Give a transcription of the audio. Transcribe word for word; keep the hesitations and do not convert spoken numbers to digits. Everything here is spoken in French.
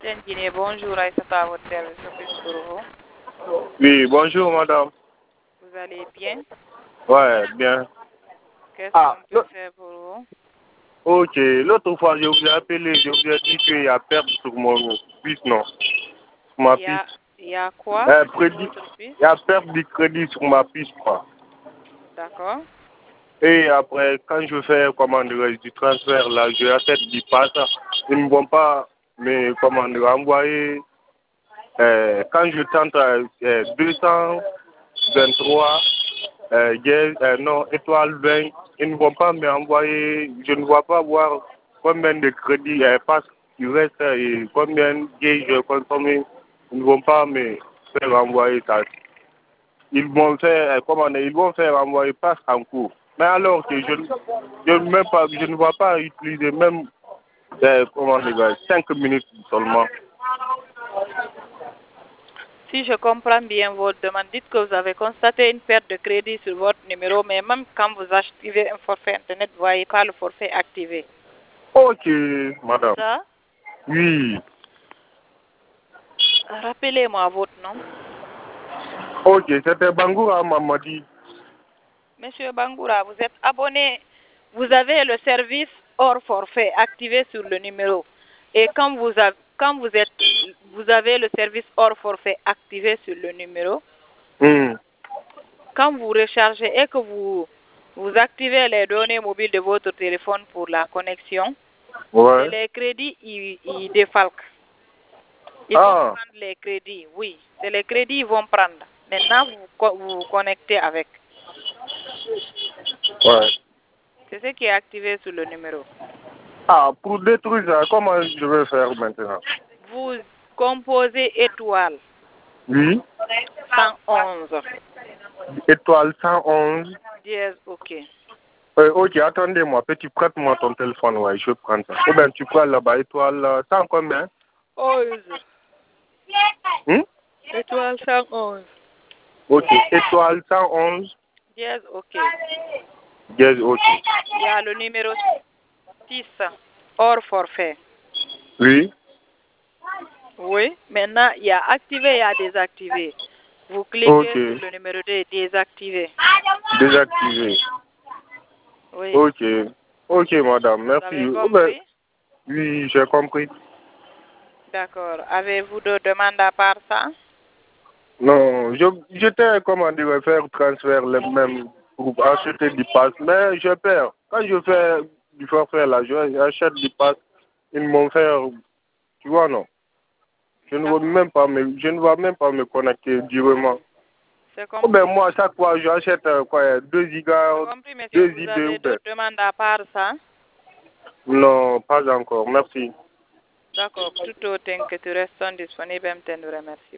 Guinée, bonjour, Aïssata, à votre service, que puis-je pour vous? Oui, bonjour madame. Vous allez bien? Ouais, bien. Qu'est-ce Ah, qu'on peut le- faire pour vous? ok. L'autre fois, je vous ai appelé, je vous ai dit qu'il y a perte sur mon piste, non? Sur ma Il y a, piste. il y a quoi Euh, sur crédit. votre piste? Il y a perte du crédit sur ma piste, quoi. D'accord. Et après, quand je fais, comment dirais-je, du transfert, là, je achète du pass, ils ne vont pas me, comment dire, envoyer, euh, quand je tente euh, euh, deux cent vingt-trois, euh, dièse, euh, non, étoile vingt, ils ne vont pas m'envoyer, je ne vois pas voir combien de crédits euh, passe il reste et combien de dièses je consomme, ils ne vont pas me faire envoyer ça. Ils vont faire, euh, comment dire, ils vont faire envoyer passe en cours. Mais alors que je, ne- je, ne même pas, je ne vois pas utiliser même, euh, comment dire, cinq minutes seulement. Si je comprends bien votre demande, dites que vous avez constaté une perte de crédit sur votre numéro, mais même quand vous activez un forfait Internet, vous ne voyez pas le forfait activé. Ok, madame. C'est ça? Oui. Rappelez-moi votre nom. Ok, c'était Bangoura Mamadi. Monsieur Bangoura, vous êtes abonné, vous avez le service hors forfait activé sur le numéro. Et quand vous, avez, quand vous, êtes, vous avez le service hors forfait activé sur le numéro, Hmm. quand vous rechargez et que vous, vous activez les données mobiles de votre téléphone pour la connexion, Ouais. c'est les crédits, ils, ils défalquent. Ils vont Ah, prendre les crédits, oui. C'est les crédits qu'ils vont prendre. Maintenant, vous co- vous, vous connectez avec. ouais. C'est ce qui est activé sur le numéro. Ah, pour détruire ça, comment je vais faire maintenant? Vous composez étoile Oui. cent onze. Étoile cent onze. Dièse, ok. Euh, ok, attendez-moi, petit, prête-moi ton téléphone, ouais, je vais prendre ça. Ou bien tu prends là-bas, étoile euh, cent combien? onze. Hmm? Étoile cent onze. Ok, étoile cent onze. Dièse, ok. Yes, ok. Il y a le numéro six, hors forfait. Oui. Oui. Maintenant, il y a activé, il y a désactivé. Vous cliquez Ok. sur le numéro deux, désactivé. Désactivé. Oui. Ok. Ok, madame, Vous merci. avez Oh, ben, compris? oui, j'ai compris. D'accord. Avez-vous d'autres demandes à part ça? Non, je, j'étais, comment dire, faire transfert le même pour acheter du pass, mais je perds. Quand je fais du forfait là, je- j'achète du pass, ils m'ont fait, tu vois, non. Je ne vois même pas me, je ne vois même pas me connecter durement. C'est Oh ben, compris. moi, à chaque fois, j'achète euh, quoi, deux gigas, C'est compris, monsieur. deux Vous idées ou avez ben. d'autres demandes à part ça? Non, pas encore, merci. D'accord. Toute autre inquiétude reste disponible. M T N vous remercie.